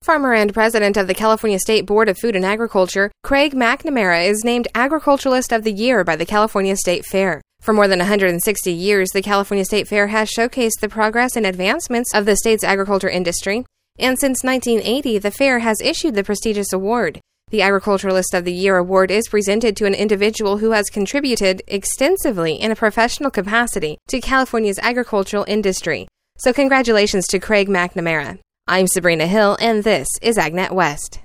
Farmer and president of the California State Board of Food and Agriculture, Craig McNamara is named Agriculturalist of the Year by the California State Fair. For more than 160 years, the California State Fair has showcased the progress and advancements of the state's agriculture industry, and since 1980, the fair has issued the prestigious award. The Agriculturalist of the Year award is presented to an individual who has contributed extensively in a professional capacity to California's agricultural industry. So congratulations to Craig McNamara. I'm Sabrina Hill, and this is AgNet West.